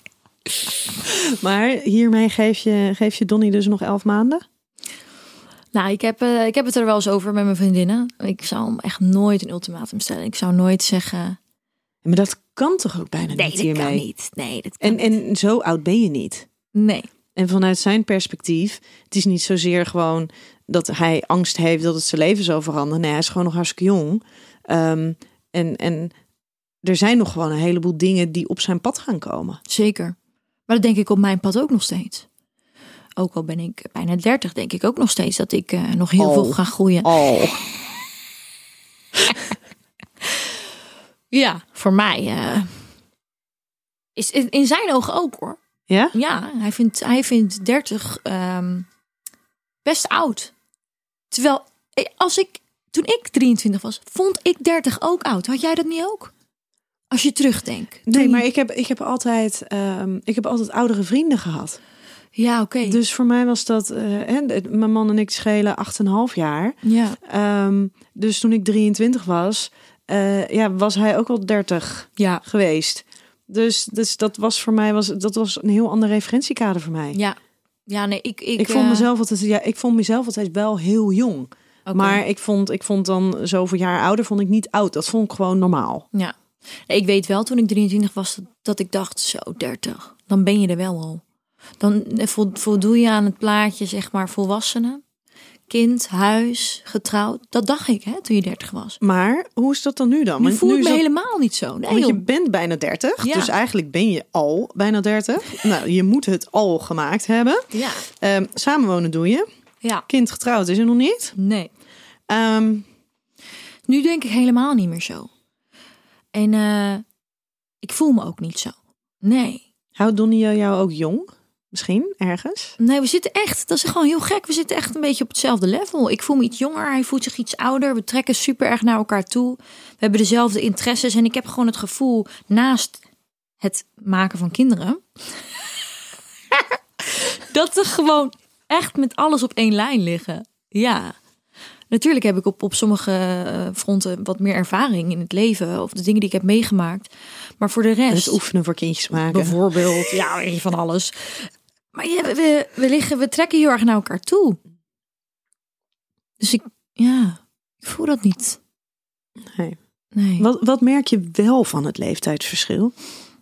Maar hiermee geef je Donnie dus nog 11 maanden? Nou, ik heb het er wel eens over met mijn vriendinnen. Ik zou hem echt nooit een ultimatum stellen. Ik zou nooit zeggen... Maar dat kan toch ook bijna niet hiermee? Kan niet. Nee, dat kan niet. En zo oud ben je niet. Nee. En vanuit zijn perspectief, het is niet zozeer gewoon dat hij angst heeft dat het zijn leven zal veranderen. Nee, hij is gewoon nog hartstikke jong. En er zijn nog gewoon een heleboel dingen die op zijn pad gaan komen. Zeker. Maar dat denk ik op mijn pad ook nog steeds. Ook al ben ik bijna 30, denk ik ook nog steeds dat ik nog heel veel ga groeien. Ja, voor mij is het in zijn ogen ook hoor. Ja? Ja, hij vindt 30 best oud. Terwijl toen ik 23 was, vond ik 30 ook oud. Had jij dat niet ook? Als je terugdenkt. Nee, maar ik heb altijd oudere vrienden gehad. Ja, oké. Dus voor mij was dat... mijn man en ik schelen 8,5 jaar. Ja. Dus toen ik 23 was... was hij ook al 30 geweest. Dus dat was voor mij dat was een heel ander referentiekader voor mij. Ja. Ja, nee, ik vond mezelf altijd wel heel jong. Okay. Maar ik vond dan zoveel jaar ouder vond ik niet oud. Dat vond ik gewoon normaal. Ja. Ik weet wel toen ik 23 was dat ik dacht zo 30. Dan ben je er wel al. Dan voldoe je aan het plaatje zeg maar volwassenen. Kind, huis, getrouwd. Dat dacht ik toen je 30 was. Maar hoe is dat dan nu dan? Nu voel ik me helemaal niet zo. Nee, want je bent bijna 30. Ja. Dus eigenlijk ben je al bijna 30. Nou, je moet het al gemaakt hebben. Ja. Samenwonen doe je. Ja. Kind getrouwd is er nog niet. Nee. Nu denk ik helemaal niet meer zo. En ik voel me ook niet zo. Nee. Houdt Donnie jou ook jong? Misschien, ergens? Nee, we zitten echt, dat is gewoon heel gek. We zitten echt een beetje op hetzelfde level. Ik voel me iets jonger, hij voelt zich iets ouder. We trekken super erg naar elkaar toe. We hebben dezelfde interesses. En ik heb gewoon het gevoel, naast het maken van kinderen... dat we gewoon echt met alles op één lijn liggen. Ja. Natuurlijk heb ik op sommige fronten wat meer ervaring in het leven. Of de dingen die ik heb meegemaakt. Maar voor de rest... Het oefenen voor kindjes maken. Bijvoorbeeld, ja, van alles. Maar ja, we trekken heel erg naar elkaar toe. Dus ik voel dat niet. Nee. Wat merk je wel van het leeftijdsverschil?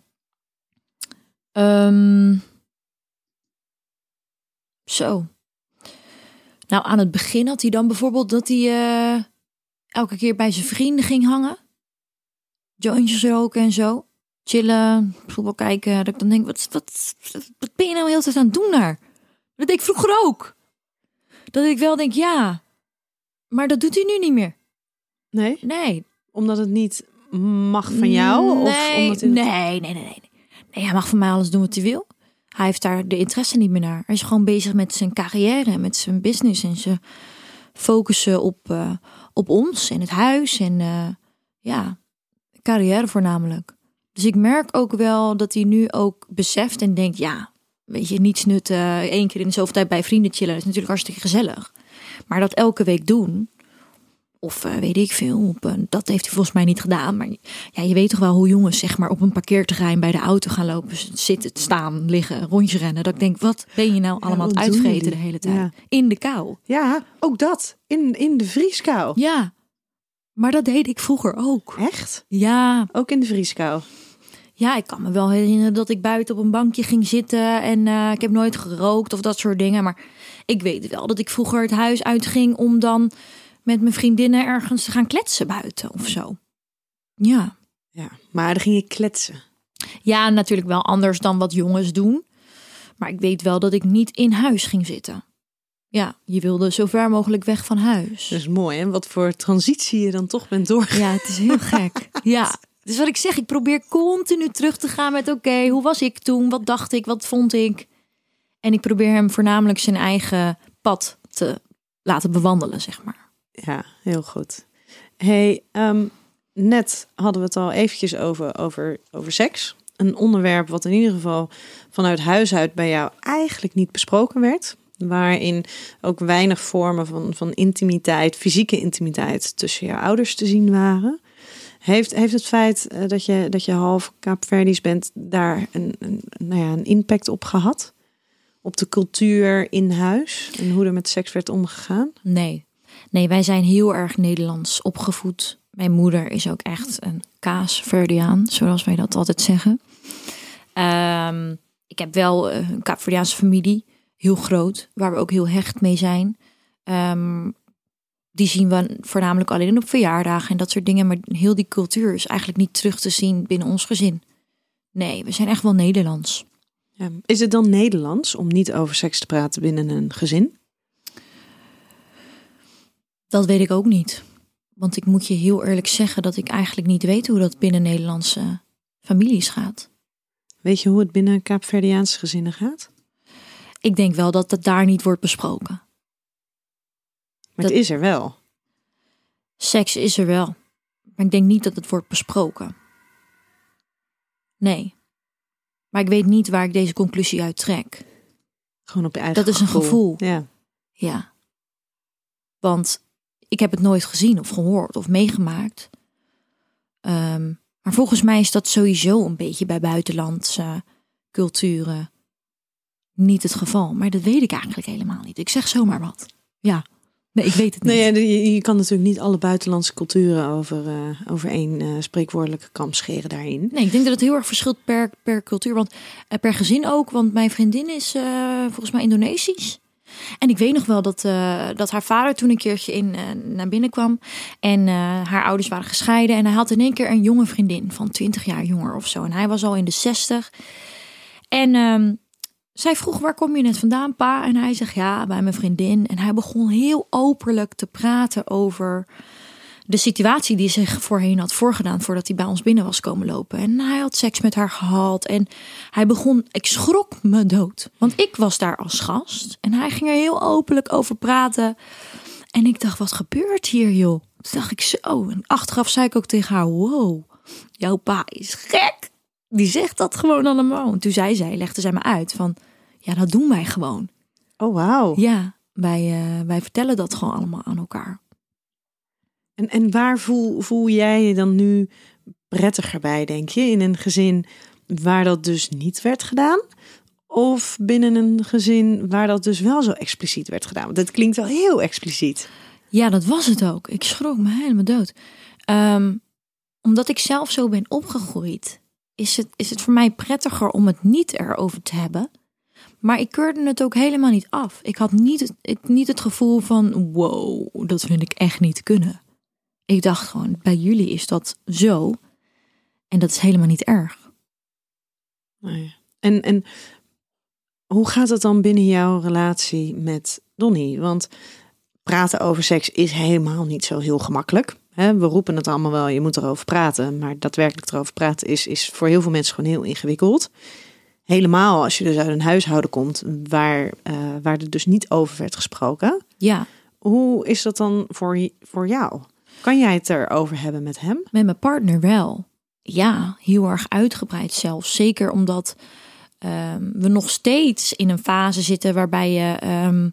Zo. Nou, aan het begin had hij dan bijvoorbeeld dat hij elke keer bij zijn vrienden ging hangen. Jointjes roken en zo. Chillen, voetbal kijken. Dat ik dan denk, wat ben je nou de hele tijd aan het doen daar? Dat deed ik vroeger ook. Dat ik wel denk, ja. Maar dat doet hij nu niet meer. Nee? Nee. Omdat het niet mag van jou? Nee, of omdat nee, hij mag van mij alles doen wat hij wil. Hij heeft daar de interesse niet meer naar. Hij is gewoon bezig met zijn carrière en met zijn business. En ze focussen op ons en het huis. En carrière voornamelijk. Dus ik merk ook wel dat hij nu ook beseft en denkt... ja, weet je, niets nutten. 1 keer in de zoveel tijd bij vrienden chillen. Dat is natuurlijk hartstikke gezellig. Maar dat elke week doen... of weet ik veel, dat heeft hij volgens mij niet gedaan. Maar ja, je weet toch wel hoe jongens zeg maar op een parkeerterrein bij de auto gaan lopen. Zitten, staan, liggen, rondjes rennen. Dat ik denk, wat ben je nou allemaal aan het uitvreten de hele tijd? Ja. In de kou. Ja, ook dat. In de vrieskou. Ja, maar dat deed ik vroeger ook. Echt? Ja. Ook in de vrieskou? Ja, ik kan me wel herinneren dat ik buiten op een bankje ging zitten. En ik heb nooit gerookt of dat soort dingen. Maar ik weet wel dat ik vroeger het huis uitging om dan... met mijn vriendinnen ergens te gaan kletsen buiten of zo. Ja. Ja, maar dan ging je kletsen. Ja, natuurlijk wel anders dan wat jongens doen. Maar ik weet wel dat ik niet in huis ging zitten. Ja, je wilde zo ver mogelijk weg van huis. Dat is mooi, hè? Wat voor transitie je dan toch bent doorgegaan. Ja, het is heel gek. Ja, dus wat ik zeg, ik probeer continu terug te gaan met... oké, hoe was ik toen? Wat dacht ik? Wat vond ik? En ik probeer hem voornamelijk zijn eigen pad te laten bewandelen, zeg maar. Ja, heel goed. Hey, net hadden we het al eventjes over seks. Een onderwerp wat in ieder geval vanuit huis uit bij jou eigenlijk niet besproken werd. Waarin ook weinig vormen van intimiteit, fysieke intimiteit tussen jouw ouders te zien waren. Heeft het feit dat je half Kaapverdisch bent daar een impact op gehad? op de cultuur in huis en hoe er met seks werd omgegaan? Nee, wij zijn heel erg Nederlands opgevoed. Mijn moeder is ook echt een Kaapverdiaan, zoals wij dat altijd zeggen. Ik heb wel een Kaapverdiaanse familie, heel groot, waar we ook heel hecht mee zijn. Die zien we voornamelijk alleen op verjaardagen en dat soort dingen. Maar heel die cultuur is eigenlijk niet terug te zien binnen ons gezin. Nee, we zijn echt wel Nederlands. Ja. Is het dan Nederlands om niet over seks te praten binnen een gezin? Dat weet ik ook niet. Want ik moet je heel eerlijk zeggen dat ik eigenlijk niet weet hoe dat binnen Nederlandse families gaat. Weet je hoe het binnen Kaapverdiaanse gezinnen gaat? Ik denk wel dat het daar niet wordt besproken. Maar het is er wel. Seks is er wel. Maar ik denk niet dat het wordt besproken. Nee. Maar ik weet niet waar ik deze conclusie uit trek. Gewoon op je eigen Dat is een gevoel. Ja. Want ik heb het nooit gezien of gehoord of meegemaakt. Maar volgens mij is dat sowieso een beetje bij buitenlandse culturen niet het geval. Maar dat weet ik eigenlijk helemaal niet. Ik zeg zomaar wat. Ja. Nee, ik weet het niet. Nee, je kan natuurlijk niet alle buitenlandse culturen over één spreekwoordelijke kam scheren daarin. Nee, ik denk dat het heel erg verschilt per cultuur. Want per gezin ook. Want mijn vriendin is volgens mij Indonesisch. En ik weet nog wel dat haar vader toen een keertje naar binnen kwam. En haar ouders waren gescheiden. En hij had in één keer een jonge vriendin van 20 jaar jonger of zo. En hij was al in de 60. En zij vroeg, waar kom je net vandaan, pa? En hij zegt, ja, bij mijn vriendin. En hij begon heel openlijk te praten over de situatie die zich voorheen had voorgedaan voordat hij bij ons binnen was komen lopen. En hij had seks met haar gehad. En hij begon, ik schrok me dood. Want ik was daar als gast. En hij ging er heel openlijk over praten. En ik dacht, wat gebeurt hier, joh? Toen dacht ik zo. En achteraf zei ik ook tegen haar, wow, jouw pa is gek. Die zegt dat gewoon allemaal. En toen legde zij me uit van, ja, dat doen wij gewoon. Oh, wauw. Ja, wij vertellen dat gewoon allemaal aan elkaar. En waar voel jij je dan nu prettiger bij, denk je? In een gezin waar dat dus niet werd gedaan? Of binnen een gezin waar dat dus wel zo expliciet werd gedaan? Want dat klinkt wel heel expliciet. Ja, dat was het ook. Ik schrok me helemaal dood. Omdat ik zelf zo ben opgegroeid, is het voor mij prettiger om het niet erover te hebben. Maar ik keurde het ook helemaal niet af. Ik had niet het gevoel van, wow, dat vind ik echt niet kunnen. Ik dacht gewoon, bij jullie is dat zo. En dat is helemaal niet erg. Nee. En hoe gaat het dan binnen jouw relatie met Donnie? Want praten over seks is helemaal niet zo heel gemakkelijk. We roepen het allemaal wel, je moet erover praten. Maar daadwerkelijk erover praten is voor heel veel mensen gewoon heel ingewikkeld. Helemaal als je dus uit een huishouden komt waar er dus niet over werd gesproken. Ja. Hoe is dat dan voor jou? Kan jij het erover hebben met hem? Met mijn partner wel. Ja, heel erg uitgebreid zelfs. Zeker omdat we nog steeds in een fase zitten waarbij je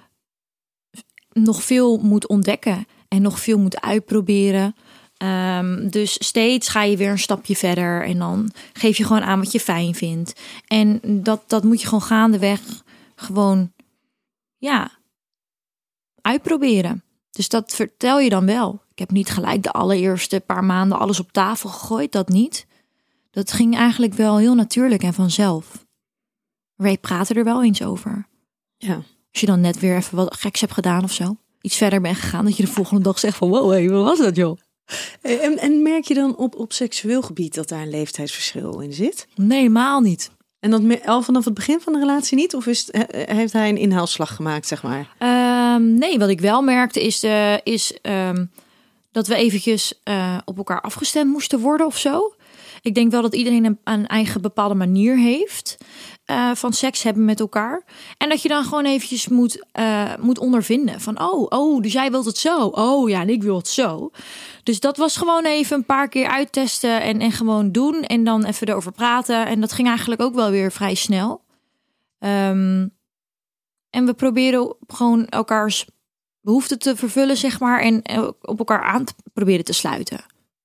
nog veel moet ontdekken. En nog veel moet uitproberen. Dus steeds ga je weer een stapje verder. En dan geef je gewoon aan wat je fijn vindt. En dat moet je gewoon gaandeweg gewoon, ja, uitproberen. Dus dat vertel je dan wel. Ik heb niet gelijk de allereerste paar maanden alles op tafel gegooid. Dat niet. Dat ging eigenlijk wel heel natuurlijk en vanzelf. Wij praten er wel eens over. Ja. Als je dan net weer even wat geks hebt gedaan of zo. Iets verder bent gegaan. Dat je de volgende dag zegt van, wow, hey, wat was dat, joh? En merk je dan op seksueel gebied dat daar een leeftijdsverschil in zit? Nee, helemaal niet. En dat al vanaf het begin van de relatie niet? Of heeft hij een inhaalslag gemaakt, zeg maar? Nee, wat ik wel merkte is dat we eventjes op elkaar afgestemd moesten worden of zo. Ik denk wel dat iedereen een eigen bepaalde manier heeft van seks hebben met elkaar. En dat je dan gewoon eventjes moet ondervinden van, oh, dus jij wilt het zo. Oh ja, en ik wil het zo. Dus dat was gewoon even een paar keer uittesten en gewoon doen. En dan even erover praten. En dat ging eigenlijk ook wel weer vrij snel. En we proberen gewoon elkaars behoeften te vervullen, zeg maar. En op elkaar aan te proberen te sluiten.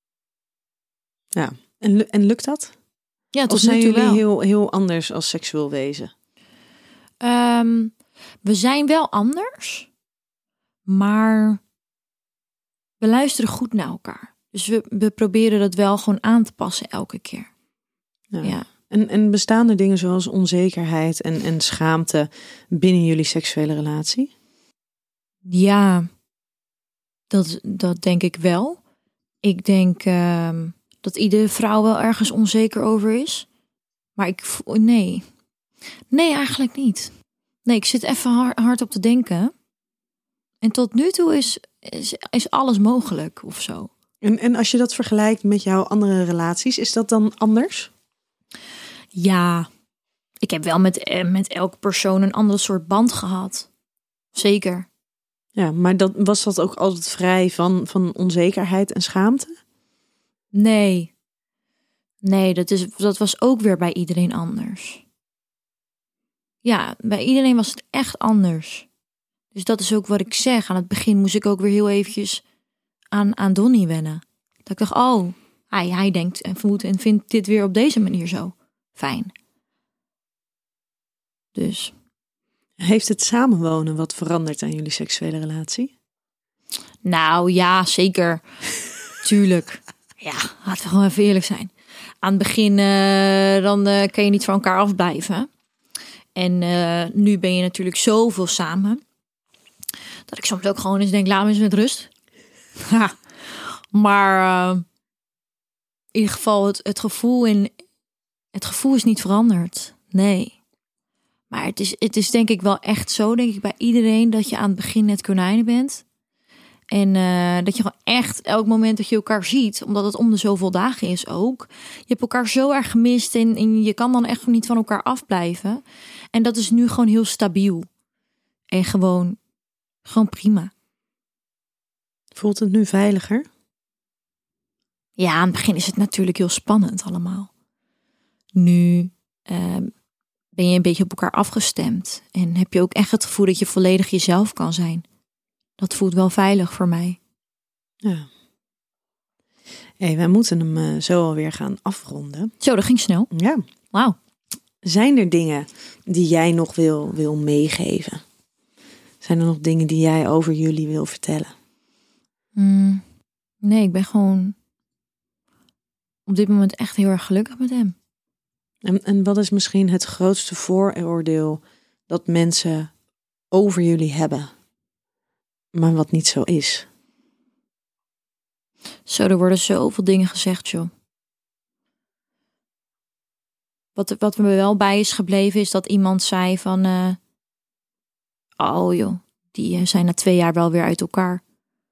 Ja, en lukt dat? Ja, of zijn jullie heel anders als seksueel wezen? We zijn wel anders, maar we luisteren goed naar elkaar. Dus we proberen dat wel gewoon aan te passen elke keer. Ja. En bestaan er dingen zoals onzekerheid en schaamte binnen jullie seksuele relatie? Ja, dat denk ik wel. Ik denk dat iedere vrouw wel ergens onzeker over is. Maar nee, eigenlijk niet. Nee, ik zit even hard op te denken. En tot nu toe is alles mogelijk of zo. En als je dat vergelijkt met jouw andere relaties, is dat dan anders? Ja, ik heb wel met elke persoon een ander soort band gehad. Zeker. Ja, maar was dat ook altijd vrij van onzekerheid en schaamte? Nee, dat was ook weer bij iedereen anders. Ja, bij iedereen was het echt anders. Dus dat is ook wat ik zeg. Aan het begin moest ik ook weer heel eventjes aan Donnie wennen. Dat ik dacht, hij denkt en voelt en vindt dit weer op deze manier zo fijn. Dus. Heeft het samenwonen wat veranderd aan jullie seksuele relatie? Nou ja, zeker. Tuurlijk. Ja, laten we gewoon even eerlijk zijn. Aan het begin dan kan je niet van elkaar afblijven. En nu ben je natuurlijk zoveel samen. Dat ik soms ook gewoon eens denk, laat me eens met rust. Maar in ieder geval het gevoel is niet veranderd. Nee. Maar het is denk ik wel echt zo, denk ik bij iedereen, dat je aan het begin net konijnen bent. En dat je gewoon echt elk moment dat je elkaar ziet, omdat het om de zoveel dagen is ook. Je hebt elkaar zo erg gemist en je kan dan echt niet van elkaar afblijven. En dat is nu gewoon heel stabiel. En gewoon prima. Voelt het nu veiliger? Ja, aan het begin is het natuurlijk heel spannend allemaal. Nu ben je een beetje op elkaar afgestemd. En heb je ook echt het gevoel dat je volledig jezelf kan zijn. Dat voelt wel veilig voor mij. Ja. Hey, wij moeten hem zo alweer gaan afronden. Zo, dat ging snel. Ja. Wauw. Zijn er dingen die jij nog wil meegeven? Zijn er nog dingen die jij over jullie wil vertellen? Nee, ik ben gewoon op dit moment echt heel erg gelukkig met hem. En wat is misschien het grootste vooroordeel dat mensen over jullie hebben, maar wat niet zo is? Zo, er worden zoveel dingen gezegd, joh. Wat me wel bij is gebleven is dat iemand zei van... oh joh, die zijn na 2 jaar wel weer uit elkaar.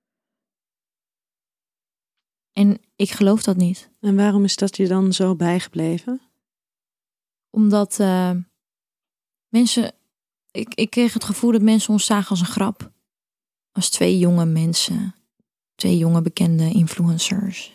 En ik geloof dat niet. En waarom is dat je dan zo bijgebleven? Omdat mensen... Ik kreeg het gevoel dat mensen ons zagen als een grap. Als 2 jonge mensen. 2 jonge bekende influencers.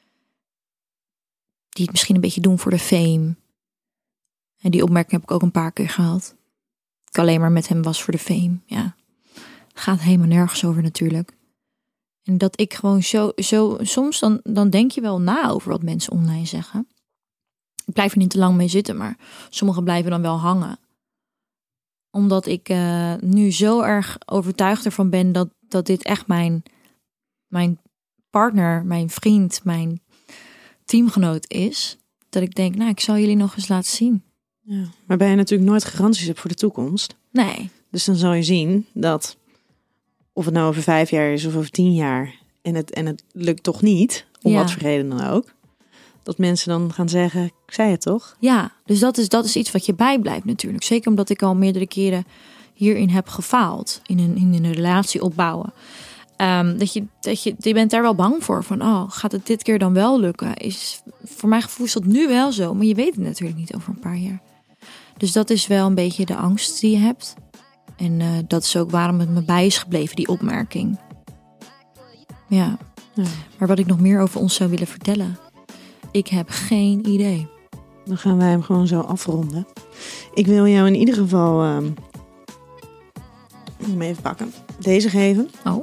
Die het misschien een beetje doen voor de fame. En die opmerking heb ik ook een paar keer gehad. Dat ik alleen maar met hem was voor de fame. Ja. Het gaat helemaal nergens over natuurlijk. En dat ik gewoon zo soms dan denk je wel na over wat mensen online zeggen. Ik blijf er niet te lang mee zitten, maar sommigen blijven dan wel hangen. Omdat ik nu zo erg overtuigd ervan ben dat dit echt mijn partner, mijn vriend, mijn teamgenoot is. Dat ik denk, ik zal jullie nog eens laten zien. Ja, waarbij je natuurlijk nooit garanties hebt voor de toekomst. Nee. Dus dan zal je zien dat, of het nou over 5 jaar is of over 10 jaar... en het lukt toch niet, om wat voor reden dan ook... dat mensen dan gaan zeggen, ik zei het toch? Ja, dus dat is iets wat je bijblijft natuurlijk. Zeker omdat ik al meerdere keren hierin heb gefaald. In een relatie opbouwen. Je bent daar wel bang voor. Van, gaat het dit keer dan wel lukken? Voor mijn gevoel is dat nu wel zo. Maar je weet het natuurlijk niet over een paar jaar. Dus dat is wel een beetje de angst die je hebt. En dat is ook waarom het me bij is gebleven, die opmerking. Ja. Maar wat ik nog meer over ons zou willen vertellen... Ik heb geen idee. Dan gaan wij hem gewoon zo afronden. Ik wil jou in ieder geval... ik moet hem even pakken. Deze geven. Oh.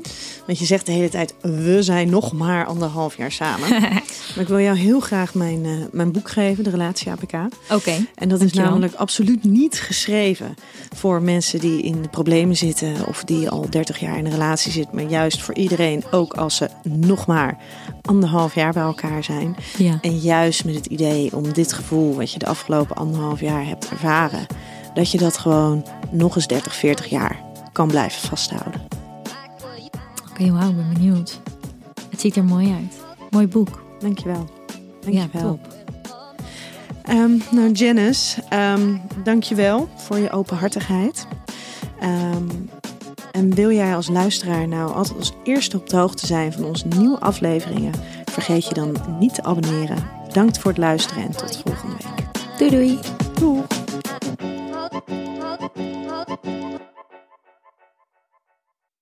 Want je zegt de hele tijd, we zijn nog maar 1,5 jaar samen. Maar ik wil jou heel graag mijn boek geven, de Relatie APK. Oké, En dat is namelijk absoluut niet geschreven voor mensen die in de problemen zitten of die al 30 jaar in een relatie zitten. Maar juist voor iedereen, ook als ze nog maar 1,5 jaar bij elkaar zijn. Ja. En juist met het idee om dit gevoel wat je de afgelopen 1,5 jaar hebt ervaren, dat je dat gewoon nog eens 30, 40 jaar kan blijven vasthouden. Oké, wauw, ik ben benieuwd. Het ziet er mooi uit. Mooi boek. Dankjewel. Ja, top. Nou, Janice, dankjewel voor je openhartigheid. En wil jij als luisteraar nou altijd als eerste op de hoogte zijn van onze nieuwe afleveringen, vergeet je dan niet te abonneren. Bedankt voor het luisteren en tot volgende week. Doei doei. Doeg!